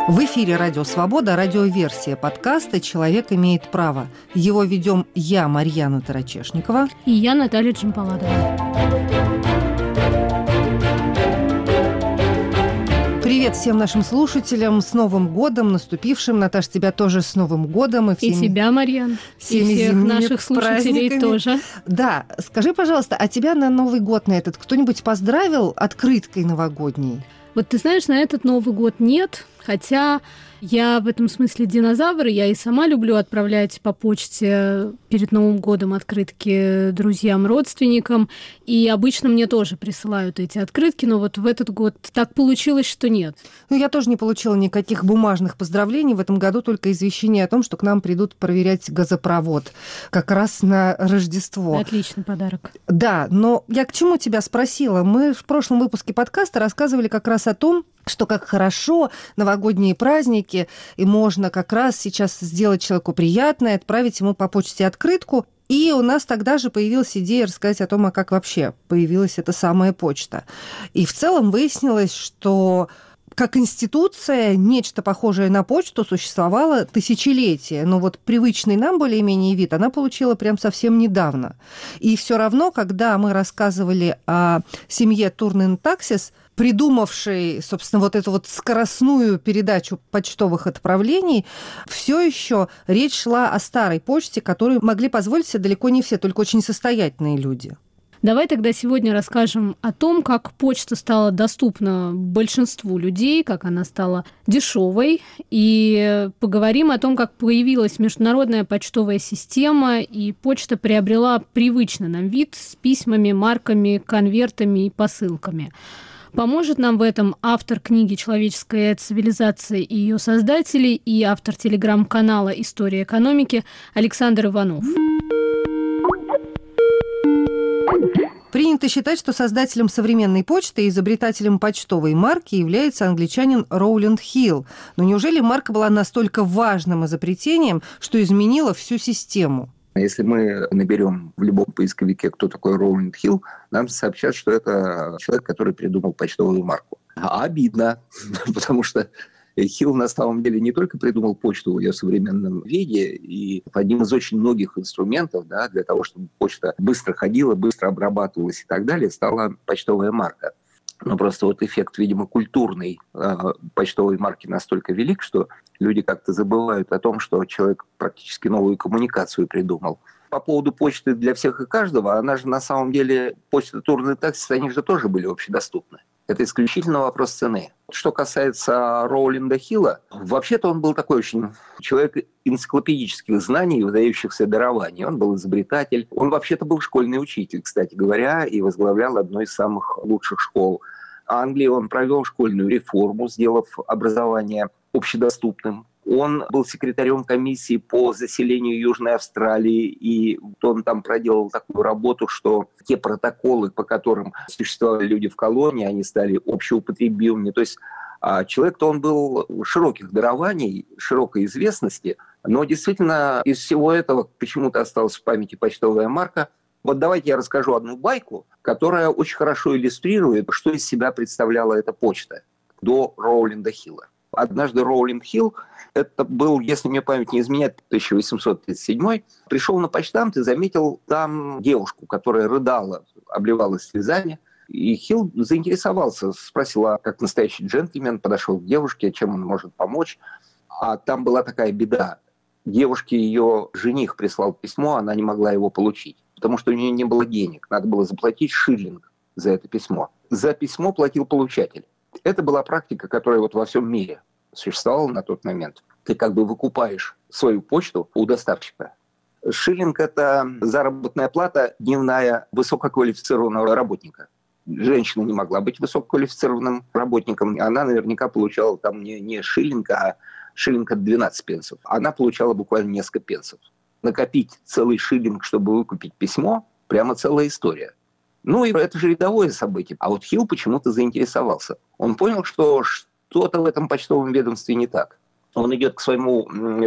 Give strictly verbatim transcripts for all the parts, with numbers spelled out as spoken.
В эфире «Радио Свобода», радиоверсия подкаста «Человек имеет право». Его ведем я, Марьяна Тарачешникова. И я, Наталья Джампаладова. Привет всем нашим слушателям с Новым годом, наступившим. Наташа, тебя тоже с Новым годом. И, всеми, и тебя, Марьян. И всех наших слушателей праздниками. Тоже. Да, скажи, пожалуйста, а тебя на Новый год на этот кто-нибудь поздравил открыткой новогодней? Вот ты знаешь, на этот Новый год нет, хотя я в этом смысле динозавр, я и сама люблю отправлять по почте перед Новым годом открытки друзьям, родственникам, и обычно мне тоже присылают эти открытки, но вот в этот год так получилось, что нет. Ну, я тоже не получила никаких бумажных поздравлений в этом году, только извещение о том, что к нам придут проверять газопровод как раз на Рождество. Отличный подарок. Да, но я к чему тебя спросила? Мы в прошлом выпуске подкаста рассказывали как раз о том, что как хорошо новогодние праздники, и можно как раз сейчас сделать человеку приятное, отправить ему по почте открытку. И у нас тогда же появилась идея рассказать о том, а как вообще появилась эта самая почта. И в целом выяснилось, что как институция нечто похожее на почту существовало тысячелетия, но вот привычный нам более-менее вид она получила прям совсем недавно. И все равно, когда мы рассказывали о семье Турнен-Таксис, придумавшей, собственно, вот эту вот скоростную передачу почтовых отправлений, все еще речь шла о старой почте, которую могли позволить себе далеко не все, только очень состоятельные люди. Давай тогда сегодня расскажем о том, как почта стала доступна большинству людей, как она стала дешевой, и поговорим о том, как появилась международная почтовая система, и почта приобрела привычный нам вид с письмами, марками, конвертами и посылками. Поможет нам в этом автор книги «Человеческая цивилизация и ее создатели» и автор телеграм-канала «История экономики» Александр Иванов. Принято считать, что создателем современной почты и изобретателем почтовой марки является англичанин Роуланд Хилл. Но неужели марка была настолько важным изобретением, что изменила всю систему? Если мы наберем в любом поисковике, кто такой Роуланд Хилл, нам сообщат, что это человек, который придумал почтовую марку. А обидно, потому что Хилл на самом деле не только придумал почту в ее современном виде, и одним из очень многих инструментов, да, для того, чтобы почта быстро ходила, быстро обрабатывалась и так далее, стала почтовая марка. Но просто вот эффект, видимо, культурной э, почтовой марки настолько велик, что люди как-то забывают о том, что человек практически новую коммуникацию придумал. По поводу почты для всех и каждого, она же на самом деле, почта Турнен-Таксис, они же тоже были общедоступны. Это исключительно вопрос цены. Что касается Роуланда Хилла, вообще-то он был такой очень человек энциклопедических знаний и выдающихся дарований. Он был изобретатель. Он вообще-то был школьный учитель, кстати говоря, и возглавлял одну из самых лучших школ Англии. Он провел школьную реформу, сделав образование общедоступным. Он был секретарем комиссии по заселению Южной Австралии, и он там проделал такую работу, что те протоколы, по которым существовали люди в колонии, они стали общеупотребимыми. То есть человек-то он был широких дарований, широкой известности, но действительно из всего этого почему-то осталась в памяти почтовая марка. Вот давайте я расскажу одну байку, которая очень хорошо иллюстрирует, что из себя представляла эта почта до Роуланда Хилла. Однажды Роуланд Хилл, это был, если мне память не изменяет, тысяча восемьсот тридцать седьмой, пришел на почтамт и заметил там девушку, которая рыдала, обливалась слезами. И Хилл заинтересовался, спросил, а как настоящий джентльмен, подошел к девушке, чем он может помочь. А там была такая беда. Девушке ее жених прислал письмо, она не могла его получить, потому что у нее не было денег. Надо было заплатить шиллинг за это письмо. За письмо платил получатель. Это была практика, которая вот во всем мире существовала на тот момент. Ты как бы выкупаешь свою почту у доставщика. Шиллинг – это заработная плата дневная высококвалифицированного работника. Женщина не могла быть высококвалифицированным работником. Она наверняка получала там не, не шиллинг, а шиллинг от двенадцать пенсов. Она получала буквально несколько пенсов. Накопить целый шиллинг, чтобы выкупить письмо – прямо целая история. Ну, и это же рядовое событие. А вот Хилл почему-то заинтересовался. Он понял, что что-то в этом почтовом ведомстве не так. Он идет к своему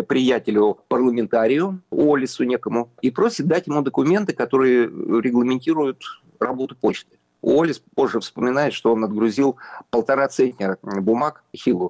приятелю-парламентарию, Уоллису некому, и просит дать ему документы, которые регламентируют работу почты. Уоллис позже вспоминает, что он отгрузил полтора центнера бумаг Хиллу.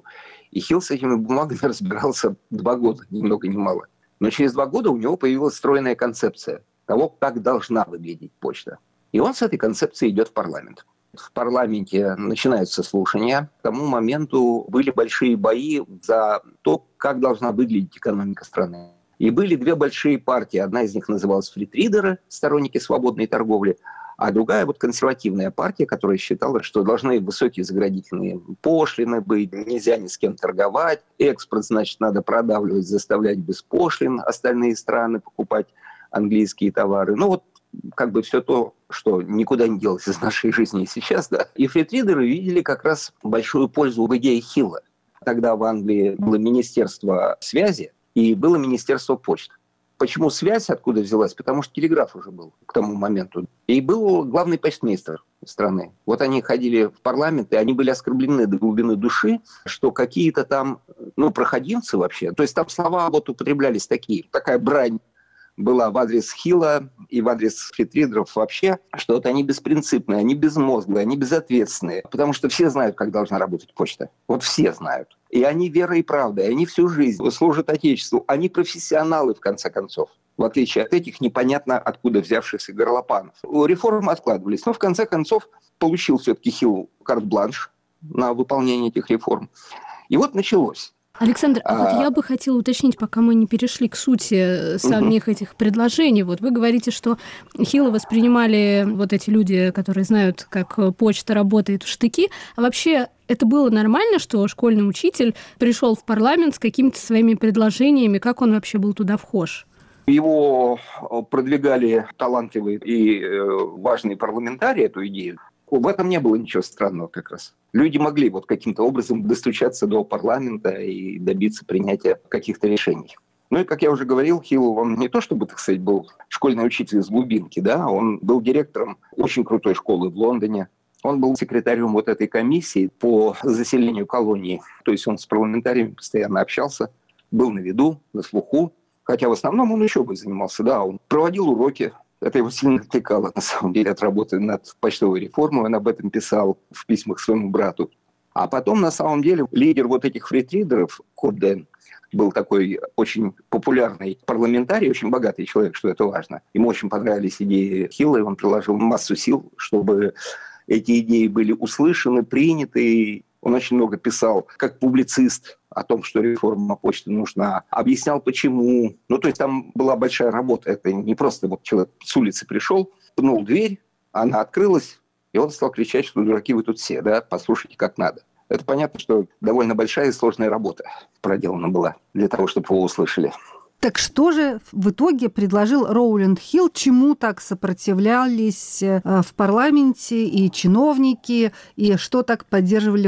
И Хилл с этими бумагами разбирался два года, ни много ни мало. Но через два года у него появилась стройная концепция того, как должна выглядеть почта. И он с этой концепцией идет в парламент. В парламенте начинаются слушания. К тому моменту были большие бои за то, как должна выглядеть экономика страны. И были две большие партии. Одна из них называлась фритридеры, сторонники свободной торговли, а другая вот консервативная партия, которая считала, что должны высокие заградительные пошлины быть, нельзя ни с кем торговать, экспорт, значит, надо продавливать, заставлять без пошлин остальные страны покупать английские товары. Ну вот как бы все то, что никуда не делось из нашей жизни сейчас, да. И фритридеры видели как раз большую пользу в идее Хилла. Тогда в Англии было Министерство связи и было Министерство почты. Почему связь откуда взялась? Потому что телеграф уже был к тому моменту. И был главный почтмейстер страны. Вот они ходили в парламент, и они были оскорблены до глубины души, что какие-то там, ну, проходимцы вообще. То есть там слова вот употреблялись такие, такая брань была в адрес Хилла и в адрес фритридеров вообще, что вот они беспринципные, они безмозглые, они безответственные, потому что все знают, как должна работать почта. Вот все знают. И они верой и правдой, они всю жизнь служат Отечеству, они профессионалы, в конце концов. В отличие от этих непонятно откуда взявшихся горлопанов. Реформы откладывались, но в конце концов получил все-таки Хилл карт-бланш на выполнение этих реформ. И вот началось. Александр, а вот я бы хотела уточнить, пока мы не перешли к сути самих угу. этих предложений. Вот вы говорите, что Хилла воспринимали вот эти люди, которые знают, как почта работает, в штыки. А вообще это было нормально, что школьный учитель пришел в парламент с какими-то своими предложениями? Как он вообще был туда вхож? Его продвигали талантливые и важные парламентарии, эту идею. В этом не было ничего странного как раз. Люди могли вот каким-то образом достучаться до парламента и добиться принятия каких-то решений. Ну и, как я уже говорил, Хилл, он не то чтобы, так сказать, был школьный учитель из глубинки, да, он был директором очень крутой школы в Лондоне. Он был секретарем вот этой комиссии по заселению колонии. То есть он с парламентариями постоянно общался, был на виду, на слуху. Хотя в основном он учебой занимался, да, он проводил уроки. Это его сильно отвлекало, на самом деле, от работы над почтовой реформой. Он об этом писал в письмах своему брату. А потом, на самом деле, лидер вот этих фритридеров, Кобден, был такой очень популярный парламентарий, очень богатый человек, что это важно. Ему очень понравились идеи Хилла, и он приложил массу сил, чтобы эти идеи были услышаны, приняты. Он очень много писал, как публицист, о том, что реформа почты нужна, объяснял, почему. Ну, то есть там была большая работа. Это не просто вот человек с улицы пришел, пнул дверь, она открылась, и он стал кричать, что дураки вы тут все, да, послушайте, как надо. Это понятно, что довольно большая и сложная работа проделана была для того, чтобы его услышали. Так что же в итоге предложил Роулинд Хилл, чему так сопротивлялись в парламенте и чиновники, и что так поддерживали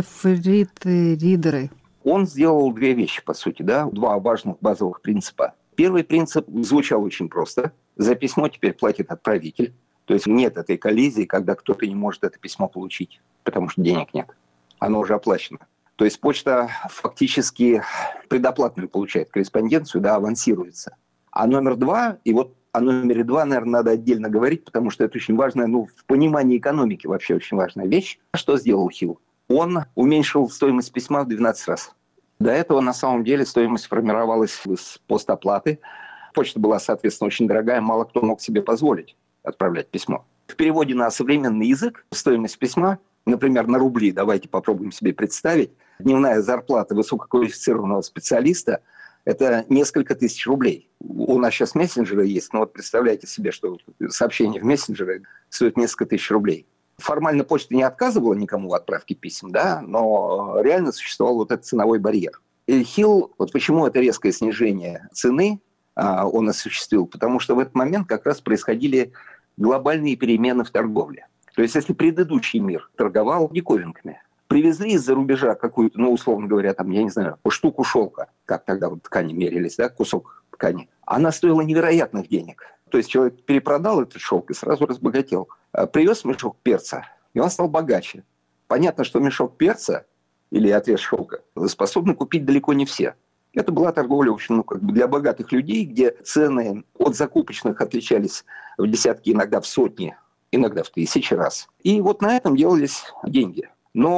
фритридеры? Он сделал две вещи, по сути, да, два важных базовых принципа. Первый принцип звучал очень просто. За письмо теперь платит отправитель. То есть нет этой коллизии, когда кто-то не может это письмо получить, потому что денег нет. Оно уже оплачено. То есть почта фактически предоплатную получает корреспонденцию, да, авансируется. А номер два, и вот о номере два, наверное, надо отдельно говорить, потому что это очень важная, ну, в понимании экономики вообще очень важная вещь. Что сделал Хилл? Он уменьшил стоимость письма в двенадцать раз. До этого, на самом деле, стоимость формировалась с постоплаты. Почта была, соответственно, очень дорогая, мало кто мог себе позволить отправлять письмо. В переводе на современный язык стоимость письма, например, на рубли, давайте попробуем себе представить, дневная зарплата высококвалифицированного специалиста – это несколько тысяч рублей. У нас сейчас мессенджеры есть, но вот представляете себе, что сообщение в мессенджере стоит несколько тысяч рублей. Формально почта не отказывала никому в отправке писем, да, но реально существовал вот этот ценовой барьер. И Хилл, вот почему это резкое снижение цены а, он осуществил? Потому что в этот момент как раз происходили глобальные перемены в торговле. То есть если предыдущий мир торговал диковинками, привезли из-за рубежа какую-то, ну, условно говоря, там, я не знаю, штуку шелка, как тогда вот ткани мерились, да, кусок ткани, она стоила невероятных денег. То есть человек перепродал этот шелк и сразу разбогател. Привез мешок перца, и он стал богаче. Понятно, что мешок перца или отрез шелка способны купить далеко не все. Это была торговля, в общем, ну, как бы для богатых людей, где цены от закупочных отличались в десятки, иногда в сотни, иногда в тысячи раз. И вот на этом делались деньги. Но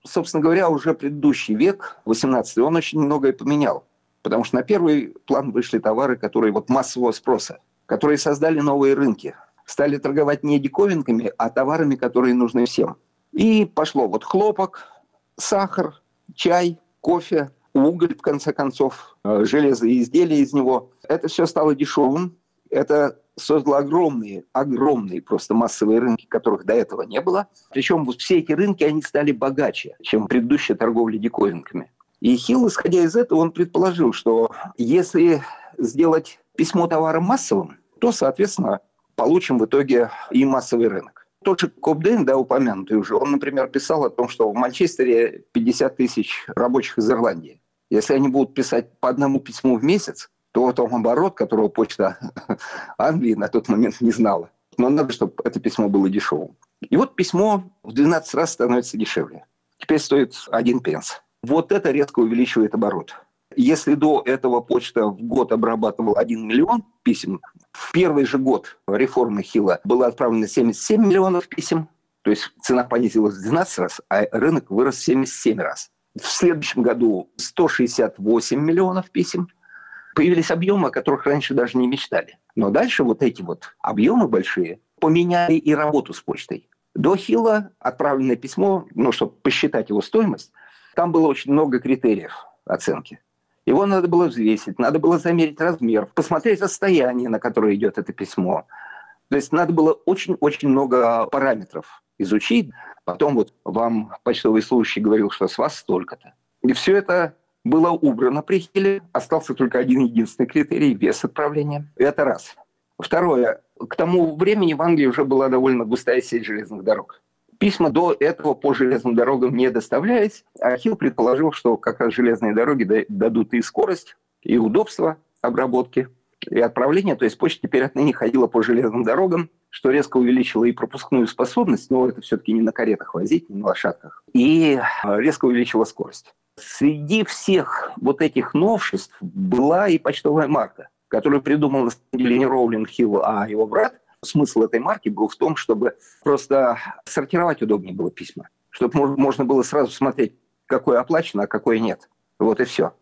собственно говоря, уже предыдущий век, восемнадцатый, он очень многое поменял. Потому что на первый план вышли товары, которые вот массового спроса, которые создали новые рынки. Стали торговать не диковинками, а товарами, которые нужны всем. И пошло вот хлопок, сахар, чай, кофе, уголь, в конце концов, железо и изделия из него. Это все стало дешевым. Это создало огромные, огромные просто массовые рынки, которых до этого не было. Причем вот все эти рынки, они стали богаче, чем предыдущая торговля диковинками. И Хилл, исходя из этого, он предположил, что если сделать письмо товаром массовым, то, соответственно, получим в итоге и массовый рынок. Тот же Кобдейн, да, упомянутый уже, он, например, писал о том, что в Манчестере пятьдесят тысяч рабочих из Ирландии. Если они будут писать по одному письму в месяц, то вот он оборот, которого почта Англии на тот момент не знала. Но надо, чтобы это письмо было дешевым. И вот письмо в двенадцать раз становится дешевле. Теперь стоит один пенс. Вот это резко увеличивает оборот. Если до этого почта в год обрабатывала один миллион писем, в первый же год реформы Хилла было отправлено семьдесят семь миллионов писем, то есть цена понизилась в двенадцать раз, а рынок вырос в семьдесят семь раз. В следующем году сто шестьдесят восемь миллионов писем. Появились объемы, о которых раньше даже не мечтали. Но дальше вот эти вот объемы большие поменяли и работу с почтой. До Хилла отправленное письмо, ну, чтобы посчитать его стоимость, там было очень много критериев оценки. Его надо было взвесить, надо было замерить размер, посмотреть расстояние, на которое идет это письмо. То есть надо было очень-очень много параметров изучить. Потом вот вам почтовый служащий говорил, что с вас столько-то. И все это было убрано при Хилле. Остался только один единственный критерий – вес отправления. Это раз. Второе. К тому времени в Англии уже была довольно густая сеть железных дорог. Письма до этого по железным дорогам не доставлялись, а Хилл предположил, что как раз железные дороги дадут и скорость, и удобство обработки, и отправления. То есть почта теперь отныне ходила по железным дорогам, что резко увеличило и пропускную способность, но это все-таки не на каретах возить, не на лошадках, и резко увеличило скорость. Среди всех вот этих новшеств была и почтовая марка, которую придумал на самом деле не Роулинг Хилл, а его брат. Смысл этой марки был в том, чтобы просто сортировать удобнее было письма. Чтобы можно было сразу смотреть, какое оплачено, а какое нет. Вот и все.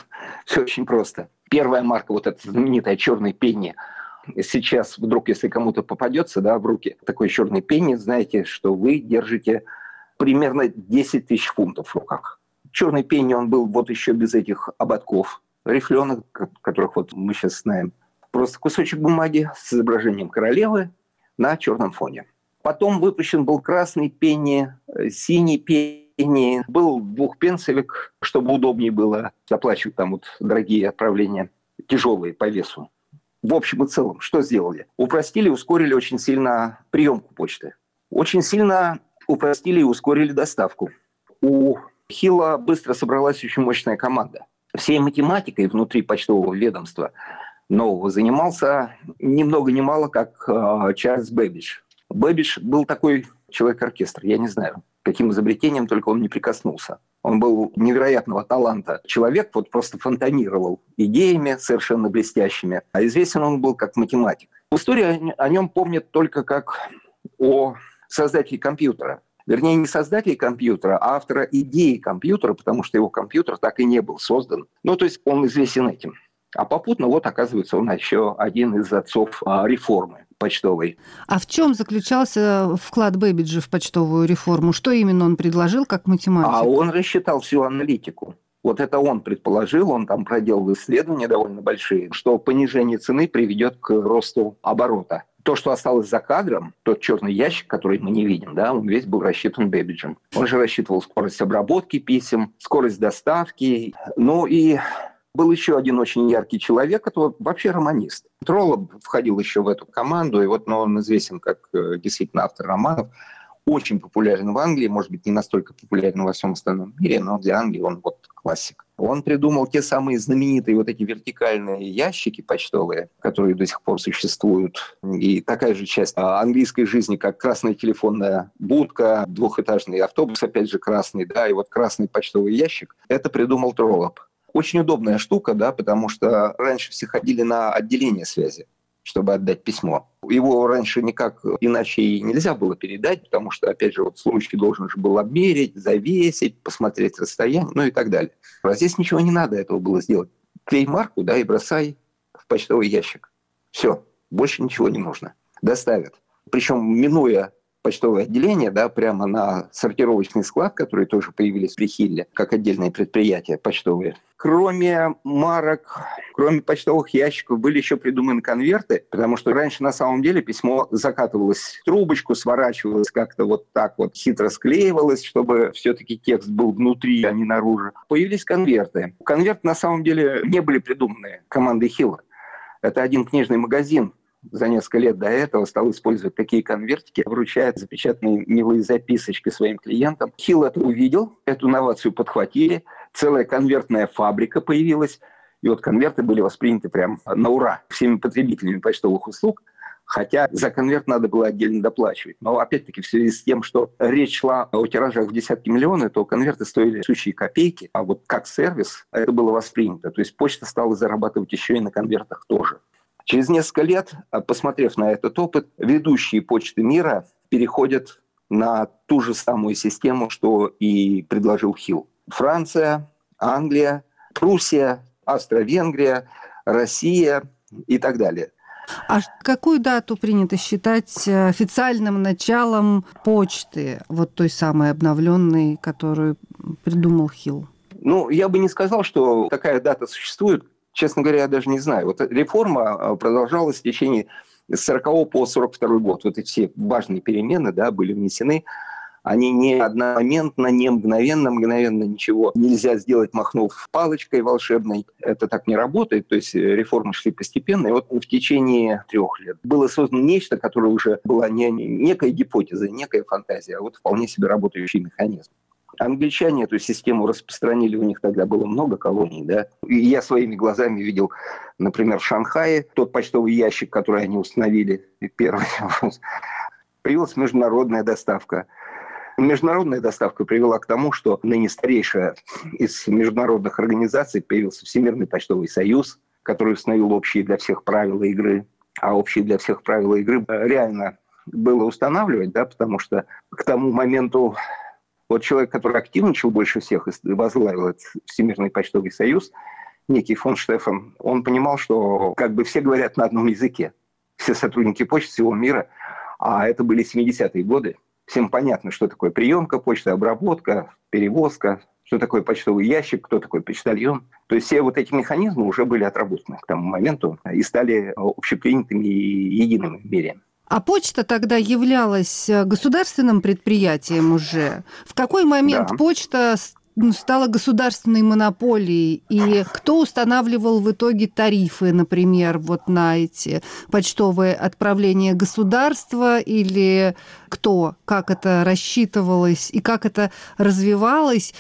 Все очень просто. Первая марка, вот эта знаменитая черный пенни. Сейчас вдруг, если кому-то попадется, да, в руки такой черный пенни, знаете, что вы держите примерно десять тысяч фунтов в руках. Черный пенни, он был вот еще без этих ободков, рифленых, которых вот мы сейчас знаем. Просто кусочек бумаги с изображением королевы на черном фоне. Потом выпущен был красный пенни, синий пенни, был двухпенсовик, чтобы удобнее было заплачивать там вот дорогие отправления, тяжелые по весу. В общем и целом, что сделали? Упростили, ускорили очень сильно приемку почты. Очень сильно упростили и ускорили доставку. У Хилла быстро собралась очень мощная команда. Всей математикой внутри почтового ведомства нового занимался ни много ни мало, как э, Чарльз Бэббидж. Бэббидж был такой человек-оркестр, я не знаю, каким изобретением только он не прикоснулся. Он был невероятного таланта человек, вот просто фонтанировал идеями совершенно блестящими. А известен он был как математик. В истории о нем помнят только как о создателе компьютера. Вернее, не создателе компьютера, а автора идеи компьютера, потому что его компьютер так и не был создан. Ну, то есть он известен этим. А попутно, вот, оказывается, он еще один из отцов а, реформы почтовой. А в чем заключался вклад Бэббиджа в почтовую реформу? Что именно он предложил как математик? А он рассчитал всю аналитику. Вот это он предположил, он там проделал исследования довольно большие, что понижение цены приведет к росту оборота. То, что осталось за кадром, тот черный ящик, который мы не видим, да, он весь был рассчитан Бэббиджем. Он же рассчитывал скорость обработки писем, скорость доставки, ну и... Был еще один очень яркий человек, это вообще романист. Троллоп входил еще в эту команду, и вот ну, он известен как действительно автор романов. Очень популярен в Англии, может быть, не настолько популярен во всем остальном мире, но для Англии он вот классик. Он придумал те самые знаменитые вот эти вертикальные ящики почтовые, которые до сих пор существуют. И такая же часть английской жизни, как красная телефонная будка, двухэтажный автобус, опять же, красный, да, и вот красный почтовый ящик. Это придумал Троллоп. Очень удобная штука, да, потому что раньше все ходили на отделение связи. чтобы отдать письмо. Его раньше никак иначе и нельзя было передать, потому что, опять же, вот случай должен же был обмерить, завесить, посмотреть расстояние, ну и так далее. А здесь ничего не надо этого было сделать. Клей марку, да, и бросай в почтовый ящик. Все, больше ничего не нужно. Доставят. Причем, минуя почтовое отделение, да, прямо на сортировочный склад, которые тоже появились при Хилле, как отдельные предприятия почтовые. Кроме марок, кроме почтовых ящиков, были еще придуманы конверты, потому что раньше на самом деле письмо закатывалось в трубочку, сворачивалось как-то вот так вот, хитро склеивалось, чтобы все-таки текст был внутри, а не наружу. Появились конверты. Конверты на самом деле не были придуманы командой Хилла. Это один книжный магазин за несколько лет до этого стал использовать такие конвертики, вручая запечатанные милые записочки своим клиентам. Хилл это увидел, эту инновацию подхватили, целая конвертная фабрика появилась, и вот конверты были восприняты прям на ура всеми потребителями почтовых услуг, хотя за конверт надо было отдельно доплачивать. Но опять-таки в связи с тем, что речь шла о тиражах в десятки миллионов, то конверты стоили сущие копейки, а вот как сервис это было воспринято. То есть почта стала зарабатывать еще и на конвертах тоже. Через несколько лет, посмотрев на этот опыт, ведущие почты мира переходят на ту же самую систему, что и предложил Хилл. Франция, Англия, Пруссия, Австро-Венгрия, Россия и так далее. А какую дату принято считать официальным началом почты, вот той самой обновленной, которую придумал Хилл? Ну, я бы не сказал, что такая дата существует. Честно говоря, я даже не знаю. Вот реформа продолжалась в течение с сорокового по сорок второй год. Вот эти все важные перемены, да, были внесены. Они не одномоментно, не мгновенно, мгновенно ничего нельзя сделать, махнув палочкой волшебной. Это так не работает. То есть реформы шли постепенно. И вот в течение трех лет было создано нечто, которое уже была не некая гипотеза, некая фантазия, а вот вполне себе работающий механизм. Англичане эту систему распространили, у них тогда было много колоний, да. И я своими глазами видел, например, в Шанхае тот почтовый ящик, который они установили, первый. Появилась международная доставка. Международная доставка привела к тому, что ныне старейшая из международных организаций появился Всемирный почтовый союз, который установил общие для всех правила игры. А общие для всех правила игры реально было устанавливать, да, потому что к тому моменту вот человек, который активничал больше всех и возглавил этот Всемирный почтовый союз, некий фон Штефан, он понимал, что как бы все говорят на одном языке. Все сотрудники почты всего мира, а это были семидесятые годы. Всем понятно, что такое приемка почты, обработка, перевозка, что такое почтовый ящик, кто такой почтальон. То есть все вот эти механизмы уже были отработаны к тому моменту и стали общепринятыми и едиными в мире. А почта тогда являлась государственным предприятием уже. В какой момент да. почта стала государственной монополией? И кто устанавливал в итоге тарифы, например, вот на эти почтовые отправления? Государства или кто? Как это рассчитывалось и как это развивалось?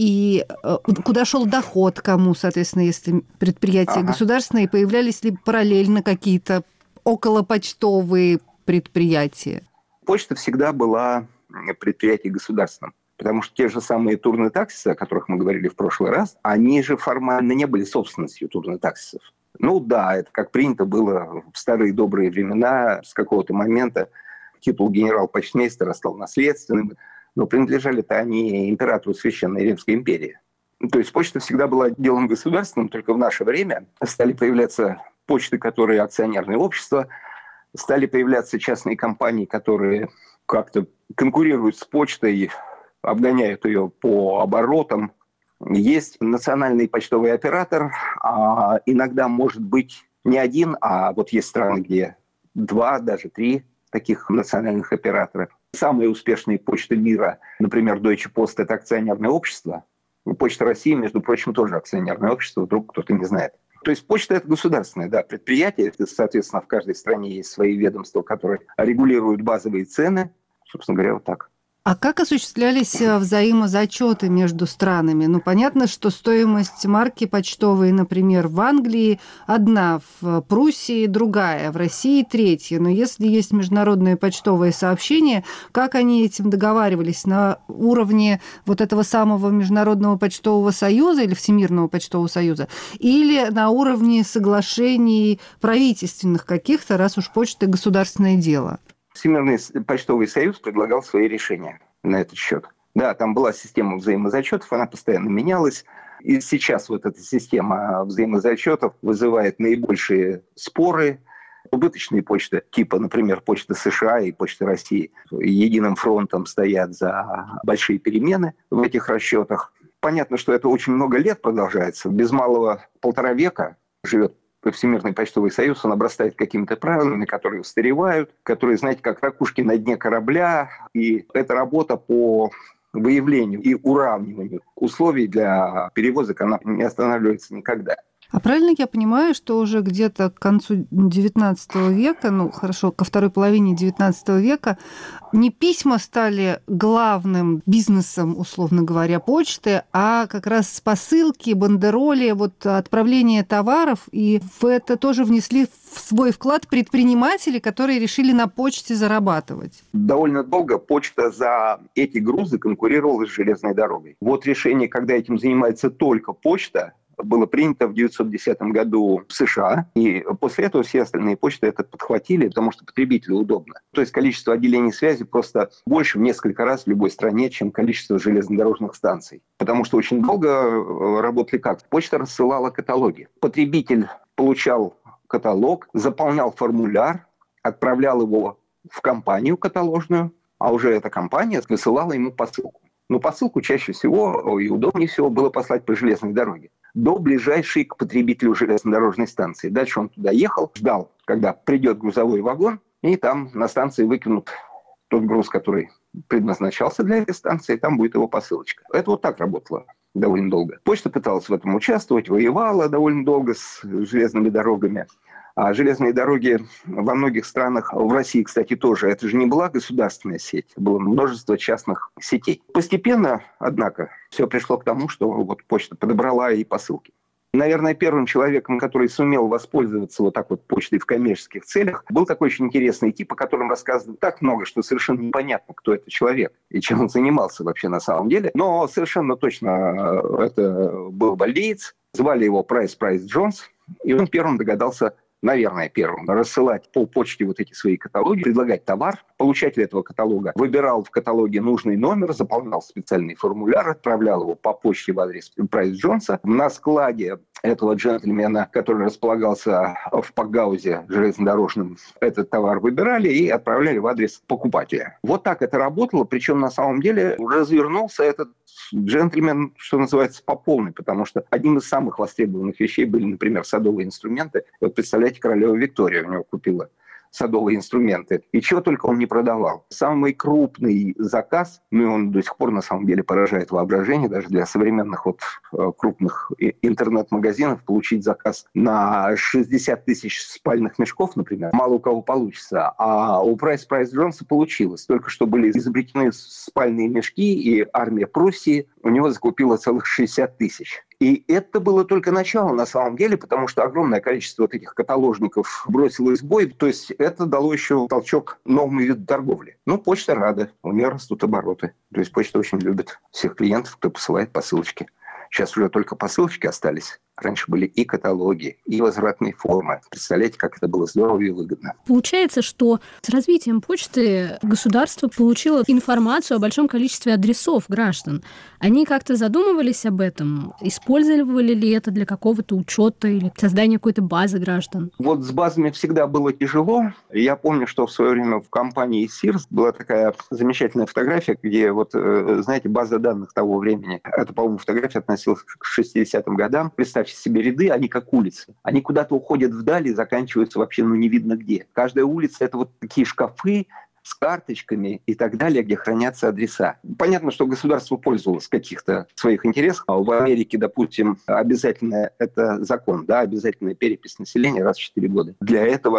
И куда шел доход кому, соответственно, если предприятия ага. государственные, появлялись ли параллельно какие-то околопочтовые предприятия? Почта всегда была предприятием государственным, потому что те же самые турнотаксисы, о которых мы говорили в прошлый раз, они же формально не были собственностью турнотаксисов. Ну да, это как принято было в старые добрые времена, с какого-то момента титул генерал-почтмейстера стал наследственным, но принадлежали-то они императору Священной Римской империи. То есть почта всегда была делом государственным, только в наше время стали появляться почты, которые акционерные общества, стали появляться частные компании, которые как-то конкурируют с почтой, обгоняют ее по оборотам. Есть национальный почтовый оператор, а иногда может быть не один, а вот есть страны, где два, даже три таких национальных оператора. Самые успешные почты мира, например, Deutsche Post, это акционерное общество. Почта России, между прочим, тоже акционерное общество, вдруг кто-то не знает. То есть почта – это государственное да, предприятие. Соответственно, в каждой стране есть свои ведомства, которые регулируют базовые цены. Собственно говоря, вот так. А как осуществлялись взаимозачеты между странами? Ну, понятно, что стоимость марки почтовой, например, в Англии одна, в Пруссии другая, в России третья. Но если есть международные почтовые сообщения, как они этим договаривались? На уровне вот этого самого Международного почтового союза или Всемирного почтового союза? Или на уровне соглашений правительственных каких-то, раз уж почта – государственное дело? Всемирный почтовый союз предлагал свои решения на этот счет. Да, там была система взаимозачетов, она постоянно менялась. И сейчас вот эта система взаимозачетов вызывает наибольшие споры. Убыточные почты, типа, например, почта США и почта России, единым фронтом стоят за большие перемены в этих расчетах. Понятно, что это очень много лет продолжается. Без малого полтора века живет Всемирный почтовый союз, он обрастает какими-то правилами, которые устаревают, которые, знаете, как ракушки на дне корабля. И эта работа по выявлению и уравниванию условий для перевозок, она не останавливается никогда. А правильно я понимаю, что уже где-то к концу девятнадцатого века, ну хорошо, ко второй половине девятнадцатого века, не письма стали главным бизнесом, условно говоря, почты, а как раз посылки, бандероли, вот отправление товаров, и в это тоже внесли в свой вклад предприниматели, которые решили на почте зарабатывать? Довольно долго почта за эти грузы конкурировала с железной дорогой. Вот решение, когда этим занимается только почта, было принято в девятьсот десятом году в США, и после этого все остальные почты это подхватили, потому что потребителю удобно. То есть количество отделений связи просто больше в несколько раз в любой стране, чем количество железнодорожных станций. Потому что очень долго работали как? Почта рассылала каталоги. Потребитель получал каталог, заполнял формуляр, отправлял его в компанию каталожную, а уже эта компания высылала ему посылку. Но посылку чаще всего и удобнее всего было послать по железной дороге до ближайшей к потребителю железнодорожной станции. Дальше он туда ехал, ждал, когда придет грузовой вагон, и там на станции выкинут тот груз, который предназначался для этой станции, и там будет его посылочка. Это вот так работало довольно долго. Почта пыталась в этом участвовать, воевала довольно долго с железными дорогами. А железные дороги во многих странах, в России, кстати, тоже, это же не была государственная сеть, было множество частных сетей. Постепенно, однако, все пришло к тому, что вот почта подобрала и посылки. Наверное, первым человеком, который сумел воспользоваться вот так вот почтой в коммерческих целях, был такой очень интересный тип, о котором рассказывают так много, что совершенно непонятно, кто это человек и чем он занимался вообще на самом деле. Но совершенно точно это был бальдиец, звали его Прайс Прайс Джонс, и он первым догадался, наверное, первым, рассылать по почте вот эти свои каталоги, предлагать товар. Получатель этого каталога выбирал в каталоге нужный номер, заполнял специальный формуляр, отправлял его по почте в адрес Прайс Джонса. На складе этого джентльмена, который располагался в Пакгаузе железнодорожном, этот товар выбирали и отправляли в адрес покупателя. Вот так это работало, причем на самом деле развернулся этот джентльмен, что называется, по полной, потому что одним из самых востребованных вещей были, например, садовые инструменты. Вот представляете, королева Виктория у него купила садовые инструменты. И чего только он не продавал. Самый крупный заказ, ну и он до сих пор на самом деле поражает воображение, даже для современных вот крупных интернет-магазинов получить заказ на шестьдесят тысяч спальных мешков, например, мало у кого получится. А у Прайс Прайс Джонса получилось. Только что были изобретены спальные мешки, и армия Пруссии у него закупила целых шестьдесят тысяч. И это было только начало на самом деле, потому что огромное количество вот этих каталожников бросилось в бой. То есть это дало еще толчок новому виду торговли. Ну, почта рада, у нее растут обороты. То есть почта очень любит всех клиентов, кто посылает посылочки. Сейчас уже только посылочки остались. Раньше были и каталоги, и возвратные формы. Представляете, как это было здорово и выгодно. Получается, что с развитием почты государство получило информацию о большом количестве адресов граждан. Они как-то задумывались об этом? Использовали ли это для какого-то учета или создания какой-то базы граждан? Вот с базами всегда было тяжело. Я помню, что в свое время в компании Sears была такая замечательная фотография, где, вот, знаете, база данных того времени. Это, по-моему, фотография относилась к шестидесятым годам. Представьте себе ряды, они как улицы. Они куда-то уходят вдали и заканчиваются вообще ну не видно где. Каждая улица – это вот такие шкафы с карточками и так далее, где хранятся адреса. Понятно, что государство пользовалось в каких-то своих интересах. В Америке, допустим, обязательно это закон, да, обязательная перепись населения раз в четыре года. Для этого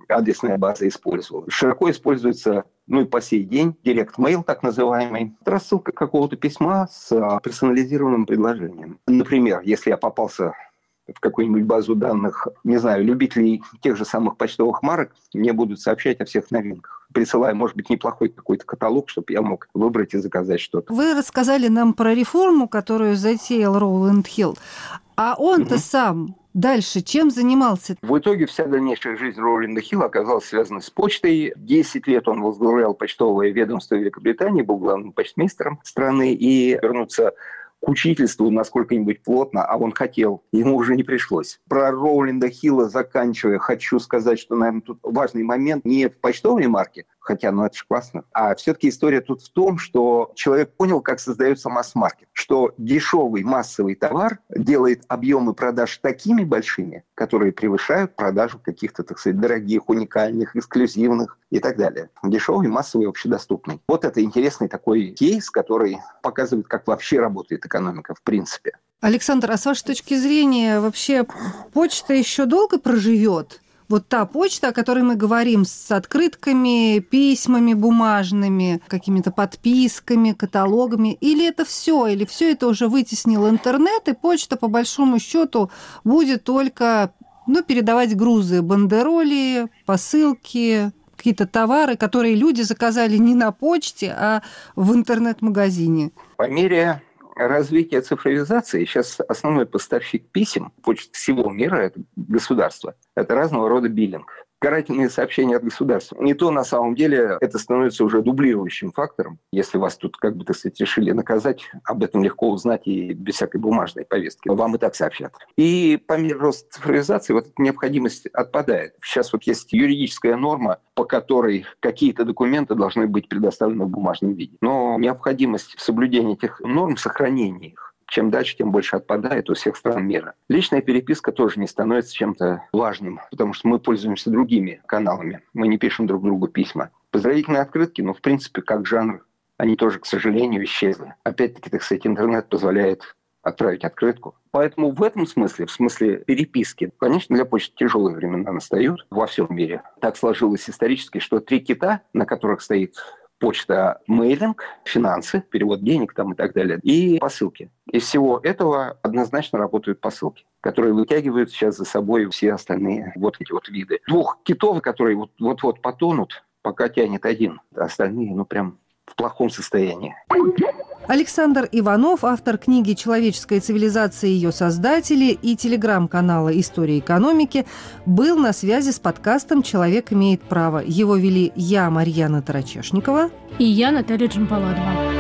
адресная база использовала. Широко используется, ну и по сей день, директ-мейл так называемый. Это рассылка какого-то письма с персонализированным предложением. Например, если я попался в какую-нибудь базу данных, не знаю, любителей тех же самых почтовых марок, мне будут сообщать о всех новинках, присылая, может быть, неплохой какой-то каталог, чтобы я мог выбрать и заказать что-то. Вы рассказали нам про реформу, которую затеял Роуланд Хилл. А он-то угу. сам дальше чем занимался? В итоге вся дальнейшая жизнь Роуланда Хилла оказалась связана с почтой. Десять лет он возглавлял почтовое ведомство Великобритании, был главным почтмейстером страны, и вернуться к учительству насколько-нибудь плотно, а он хотел, ему уже не пришлось. Про Роуланда Хилла заканчивая, хочу сказать, что, наверное, тут важный момент не в почтовой марке, хотя, ну, это же классно, а все-таки история тут в том, что человек понял, как создается масс-маркет, что дешевый массовый товар делает объемы продаж такими большими, которые превышают продажу каких-то, так сказать, дорогих, уникальных, эксклюзивных и так далее. Дешевый, массовый, общедоступный. Вот это интересный такой кейс, который показывает, как вообще работает экономика в принципе. Александр, а с вашей точки зрения вообще почта еще долго проживет? Вот та почта, о которой мы говорим, с открытками, письмами бумажными, какими-то подписками, каталогами, или это все, или все это уже вытеснил интернет, и почта, по большому счету, будет только, ну, передавать грузы, бандероли, посылки, какие-то товары, которые люди заказали не на почте, а в интернет-магазине? По мере развития цифровизации сейчас основной поставщик писем почты всего мира – это государство. Это разного рода биллинг. Карательные сообщения от государства. Не то, на самом деле, это становится уже дублирующим фактором. Если вас тут, как бы, так сказать, решили наказать, об этом легко узнать и без всякой бумажной повестки. Вам и так сообщат. И по мере роста цифровизации вот эта необходимость отпадает. Сейчас вот есть юридическая норма, по которой какие-то документы должны быть предоставлены в бумажном виде. Но необходимость в соблюдении этих норм, сохранения их, чем дальше, тем больше отпадает у всех стран мира. Личная переписка тоже не становится чем-то важным, потому что мы пользуемся другими каналами. Мы не пишем друг другу письма. Поздравительные открытки, ну, в принципе, как жанр, они тоже, к сожалению, исчезли. Опять-таки, так сказать, интернет позволяет отправить открытку. Поэтому в этом смысле, в смысле переписки, конечно, для почты тяжелые времена настают во всем мире. Так сложилось исторически, что три кита, на которых стоит почта, мейлинг, финансы, перевод денег там и так далее, и посылки. Из всего этого однозначно работают посылки, которые вытягивают сейчас за собой все остальные вот эти вот виды. Двух китов, которые вот- вот-вот потонут, пока тянет один. Остальные, ну, прям в плохом состоянии. Александр Иванов, автор книги «Человеческая цивилизация и ее создатели» и телеграм-канала «История экономики», был на связи с подкастом «Человек имеет право». Его вели я, Марьяна Тарачешникова. И я, Наталья Джампаладова.